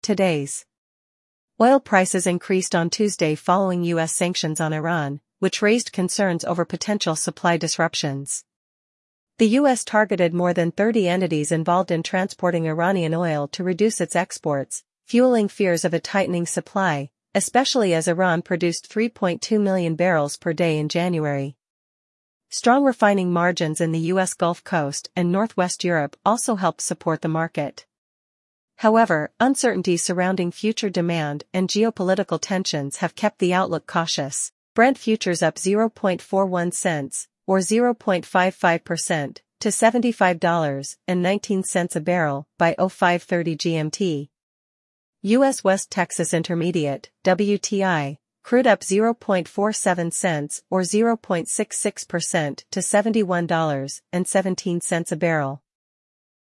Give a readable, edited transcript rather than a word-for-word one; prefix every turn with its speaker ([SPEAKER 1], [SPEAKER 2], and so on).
[SPEAKER 1] Today's oil prices increased on Tuesday following U.S. sanctions on Iran, which raised concerns over potential supply disruptions. The U.S. targeted more than 30 entities involved in transporting Iranian oil to reduce its exports, fueling fears of a tightening supply, especially as Iran produced 3.2 million barrels per day in January. Strong refining margins in the U.S. Gulf Coast and Northwest Europe also helped support the market. However, uncertainty surrounding future demand and geopolitical tensions have kept the outlook cautious. Brent futures up 0.41 cents, or 0.55%, to $75.19 a barrel by 05:30 GMT. U.S. West Texas Intermediate, WTI, crude up 0.47 cents or 0.66% to $71.17 a barrel.